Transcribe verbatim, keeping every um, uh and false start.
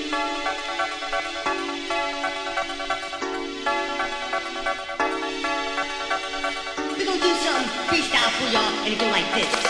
We're gonna do some freestyle for y'all, and it go like this.